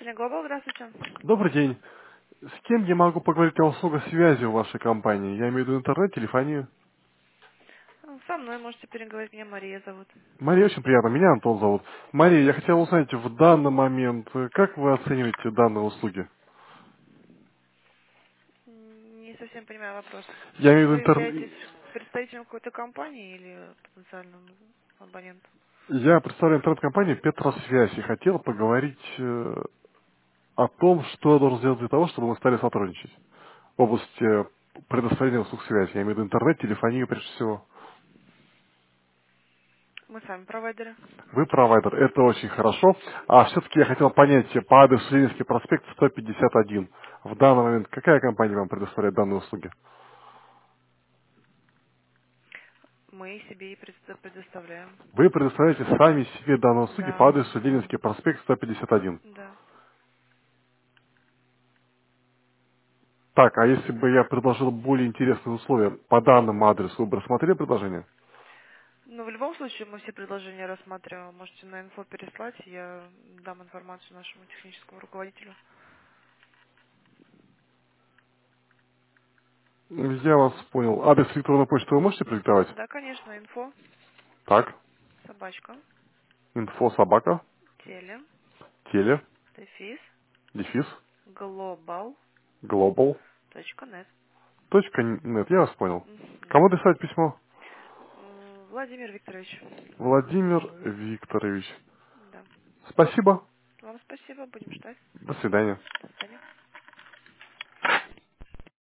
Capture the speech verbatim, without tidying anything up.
Компания Global, здравствуйте. Добрый день. С кем я могу поговорить о услугах связи в вашей компании? Я имею в виду интернет, телефонию. Ну, Со мной можете переговорить, меня Мария зовут. Мария, очень приятно. Меня Антон зовут. Мария, я хотел узнать в данный момент, э, как вы оцениваете данные услуги? М, Не совсем понимаю вопрос. Я имею в виду Вы интернет. являетесь представителем какой-то компании или потенциальным абонентом? Я представляю интернет-компанию Петросвязь и хотел поговорить э, о том, что я должен сделать для того, чтобы мы стали сотрудничать в области э, предоставления услуг связи. Я имею в виду интернет, телефонию прежде всего. Мы сами провайдеры. Вы провайдер, это очень хорошо. А все-таки я хотел понять, по адресу Ленинский проспект сто пятьдесят один. В данный момент какая компания вам предоставляет данные услуги? Мы себе и предо- предоставляем. Вы предоставляете сами себе данные услуги по Да, адресу Ленинский проспект сто пятьдесят один. да. Так, а если бы я предложил более интересные условия по данному адресу, вы бы рассмотрели предложение? Но в любом случае мы все предложения рассматриваем. Можете на инфо переслать, я дам информацию нашему техническому руководителю. Я вас понял. Адрес электронной почты вы можете продиктовать? Да, конечно, инфо, Так, собачка, инфо собака, теле, теле, дефис, дефис, global global, точка нет. точка нет. Я вас понял. Мгм. Кому адресовать письмо? М, Владимир Викторович. Владимир Викторович. Да. Спасибо. Вам спасибо, будем ждать. До свидания. До свидания.